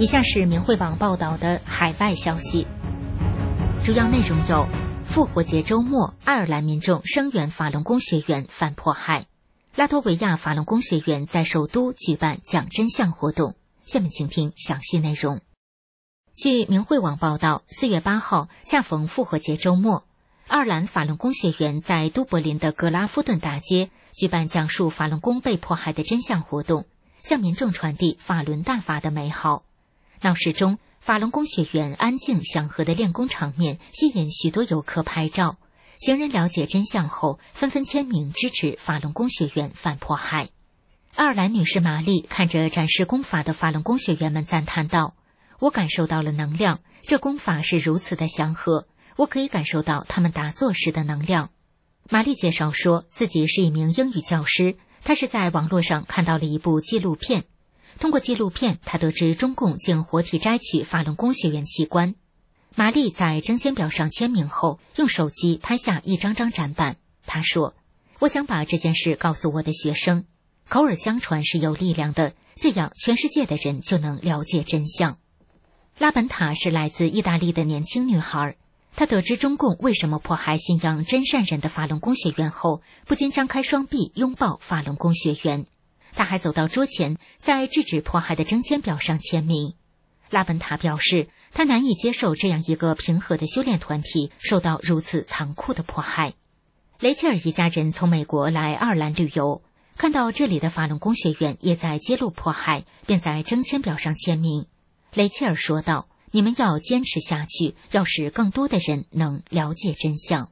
以下是明慧网报道的海外消息，主要内容有：复活节周末，爱尔兰民众声援法轮功学员反迫害；拉脱维亚法轮功学员在首都举办讲真相活动。下面请听详细内容。据明慧网报道，4月8号恰逢复活节周末，爱尔兰法轮功学员在都柏林的格拉夫顿大街举办讲述法轮功被迫害的真相活动，向民众传递法轮大法的美好。闹市中，法轮功学员安静祥和的练功场面吸引许多游客拍照。行人了解真相后，纷纷签名支持法轮功学员反迫害。爱尔兰女士玛丽看着展示功法的法轮功学员们赞叹道：“我感受到了能量，这功法是如此的祥和，我可以感受到他们打坐时的能量。”玛丽介绍说，自己是一名英语教师，她是在网络上看到了一部纪录片。通过纪录片，他得知中共竟活体摘取法轮功学员器官。玛丽在征签表上签名后，用手机拍下一张张展板。她说：“我想把这件事告诉我的学生，口耳相传是有力量的，这样全世界的人就能了解真相。”拉本塔是来自意大利的年轻女孩，她得知中共为什么迫害信仰真善人的法轮功学员后，不禁张开双臂拥抱法轮功学员。他还走到桌前，在制止迫害的征签表上签名。拉本塔表示，他难以接受这样一个平和的修炼团体受到如此残酷的迫害。雷切尔一家人从美国来爱尔兰旅游，看到这里的法轮功学员也在揭露迫害，便在征签表上签名。雷切尔说道：“你们要坚持下去，要使更多的人能了解真相。”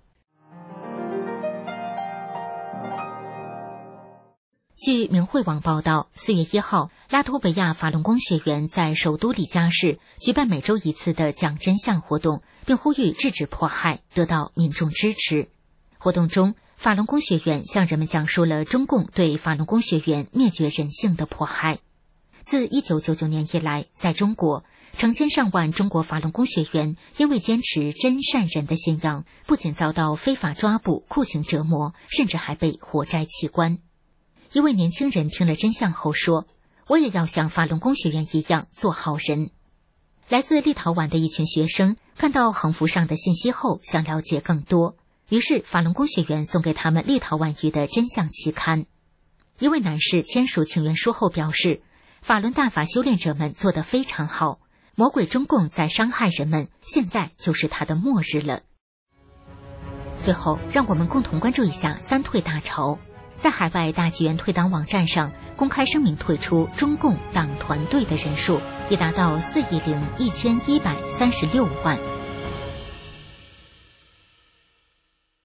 据明慧网报道，4月1号，拉脱维亚法轮功学员在首都里加市举办每周一次的讲真相活动，并呼吁制止迫害，得到民众支持。活动中，法轮功学员向人们讲述了中共对法轮功学员灭绝人性的迫害。自1999年以来，在中国，成千上万中国法轮功学员因为坚持真善人的信仰，不仅遭到非法抓捕、酷刑折磨，甚至还被活摘器官。一位年轻人听了真相后说：“我也要像法轮功学员一样做好人。”来自立陶宛的一群学生看到横幅上的信息后，想了解更多，于是法轮功学员送给他们立陶宛语的真相期刊。一位男士签署请愿书后表示，法轮大法修炼者们做得非常好，魔鬼中共在伤害人们，现在就是他的末日了。最后，让我们共同关注一下三退大潮。在海外大纪元退党网站上公开声明退出中共党团队的人数已达到4.1136万，